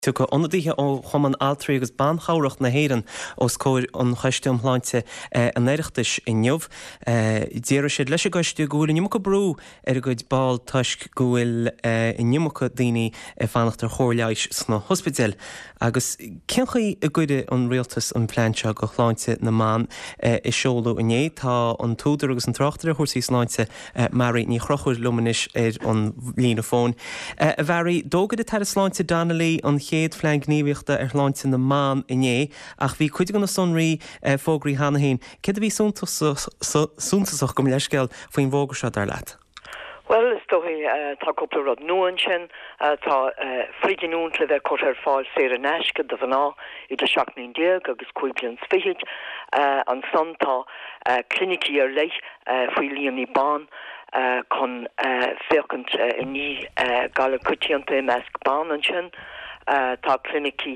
Tu go onadíthe ó chuman altrií agus banchaireacht na héireann os cóir an chaiste láinte an éireachtais inniuh. Díar siad leis a gaiistú gúil nimach go brú ar a gcuid báil tuisc gúil nimach daoine fannachtar chóirleis sna hospidéal. Agus cinchaí a gcuide an rialtas an pláinte go chláinte na man i seolú inné tá an túidir agus an trachtar a thuirsaí sláinte marí ní chrochuir lumanis ar an lína fón. A bhearí dógad a tar sláinte Donnelly an chéad flein gníomhíochta ar láinte na man inné ach bhí chuide gan na sonraí fógraí hana hain. Cad a bhí súntasach go leisceil faoin bhógar se dar leat? Well, is dói tá cúpla rud nuan sin tá fríginún le bheith chuir fáil séar an eisce do bhaná I de 19 agus 5 fihiid an san tá clinicí ar leith faoi líon í bán chun fécant I ní gal cutianta I measc bán an sin tá clinicí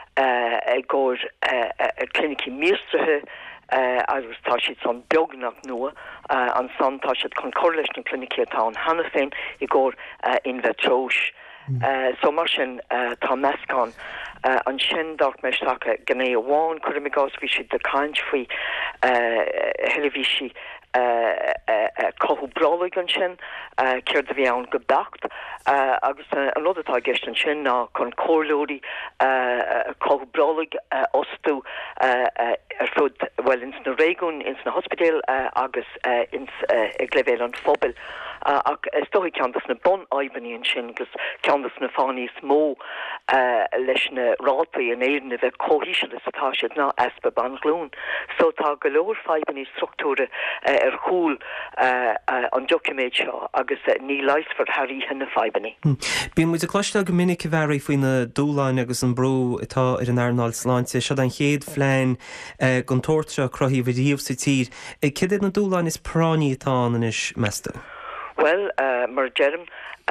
ggóir clinicí míostrathe agus tá siad san beagnach nua an san tá siad chun choirleis na clinicí atá an hana féin I ggóir in bheitróis. So mar sin tá meascán an sin dart me stacha gné amháin chuir me gás bhí siad de caint faoi helihísí cothú bralaigh an sin céir de bhí ann go beacht agus an rud atá gceist an sin ná chun cóirlóirí cothú bralaigh ostú ar fud well ins na réigiún ins na hospidéal agus ins gleibhéil an phobal ach istóigh ceantas na bon aibaní an sin gus ceantas na fánaí smó leis na rátaí an éireann a bheith cóhíseala atá siad ná espa banglún so tá go leor faibaní struchtúra ar chúl an documéid seo agus ní leisfar haíthe na faibaní. Bíon muid a cloisteil go minic a bhearí faoin na dúláin agus an brú atá ar an airnáil sláinte se an chéad flein gon tóirte crothí bhíomh sa tír. Cid na dúláin is prání atá an is measta? Well, mar germ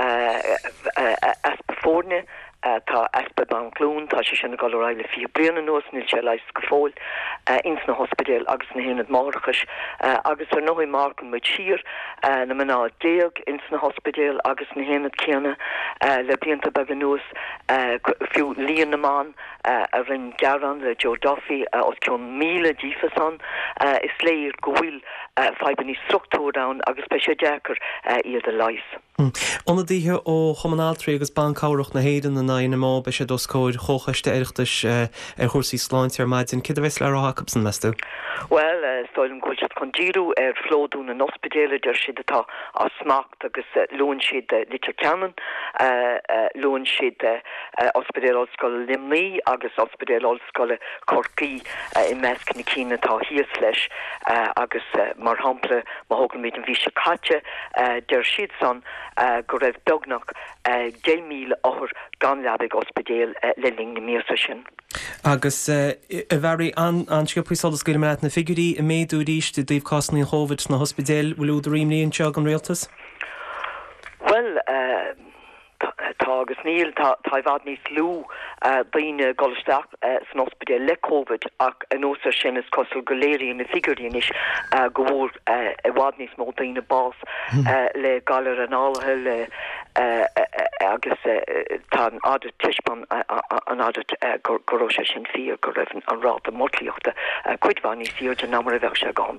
as before tá espa banglún tá sé sinna gal ráile fi bliana nuas níl sé leis go fóil ins na hospidéal agus na héanad márachas agus ar nóí marcan muid siar na maná déag ins na hospidéal agus na héanad céanna le blianta bag nuas fiú líon na man a rin garan le Joe Duffy os cion míle dífasan is léir gohfuil faibaní struchtúrán agus pe sé deacar iad a leis. Onadíthe ó chomanáltrií agus bancáireacht na héireann na na má be sé doscóir chóchaiste éireachtais ar chóirsaí sláinte ar maidin. Cid a bheits le ráchab san meastú? Well, stoilm gúil siad chun díú ar flódún an ospidéile der siad atá á smacht agus lún siad litir ceann lún siad ospidéal ollscoil Limlí agus ospidéal ollscoil Corcaí I measc na cína tá híos leis agus mar hampla má thugann míid an bhí se caite der siad san go raibh beagnach 10,000 áthar gan leabig ospidéal le ling na míosa sin. Agus a bhearí ansca puisádas go mé na figurí a méadú ríist díobh cásanna Hóvid na hospidéal bhfuil úd riomlíonn teag an réaltas? Well, tá agus níl tá bhd níos lú daoine golisteach san ospidéal le Covid ach an ósar sin is cosúil go léirí na figuríon is go bhór bhd níos mó daoine bás le galar an álathe le agus tá an adat tiispan an adat goróise sin fi go raibh an ráta mortlaíochta cuidhhaní síir de námara bheith se gáin.